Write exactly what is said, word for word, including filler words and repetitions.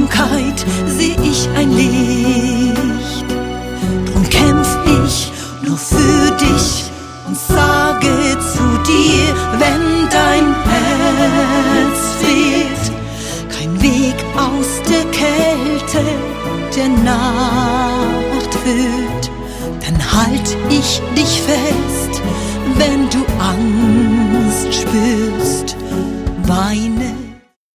Einsamkeit seh ich ein Licht. Drum kämpf ich nur für dich und sage zu dir, wenn dein Herz fehlt, kein Weg aus der Kälte der Nacht führt, dann halt ich dich fest, wenn du